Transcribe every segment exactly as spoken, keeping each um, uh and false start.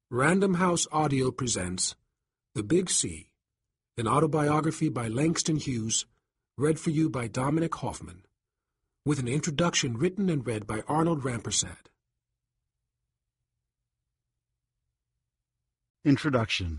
Random House Audio presents The Big C, an autobiography by Langston Hughes, read for you by Dominic Hoffman, with an introduction written and read by Arnold Rampersad. Introduction.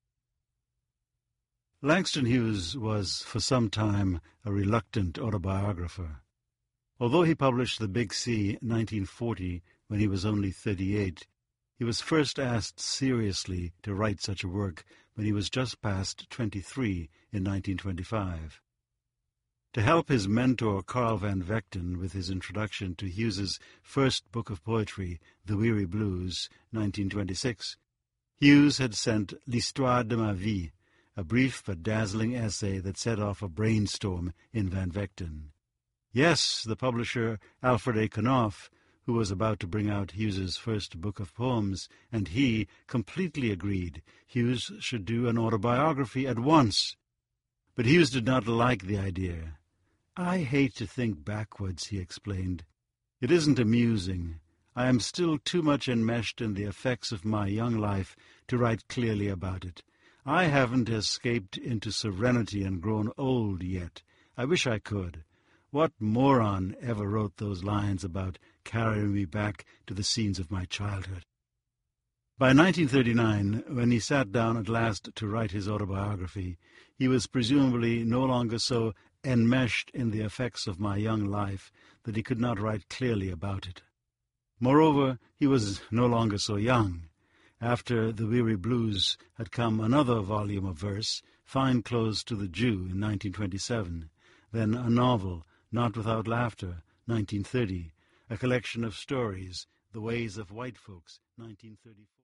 Langston Hughes was, for some time, a reluctant autobiographer. Although he published The Big C in nineteen forty, when he was only thirty-eight, he was first asked seriously to write such a work when he was just past twenty-three in nineteen twenty-five. To help his mentor Carl Van Vechten with his introduction to Hughes's first book of poetry, The Weary Blues, nineteen twenty-six, Hughes had sent L'Histoire de ma vie, a brief but dazzling essay that set off a brainstorm in Van Vechten. Yes, the publisher, Alfred A. Knopf, who was about to bring out Hughes's first book of poems, and he completely agreed Hughes should do an autobiography at once. But Hughes did not like the idea. "I hate to think backwards," he explained. "It isn't amusing. I am still too much enmeshed in the effects of my young life to write clearly about it. I haven't escaped into serenity and grown old yet. I wish I could. What moron ever wrote those lines about carrying me back to the scenes of my childhood?" By nineteen thirty-nine, when he sat down at last to write his autobiography, he was presumably no longer so enmeshed in the effects of my young life that he could not write clearly about it. Moreover, he was no longer so young. After The Weary Blues had come another volume of verse, Fine Clothes to the Jew, in nineteen twenty-seven, then a novel, Not Without Laughter, nineteen thirty, a collection of stories, The Ways of White Folks, nineteen thirty-four.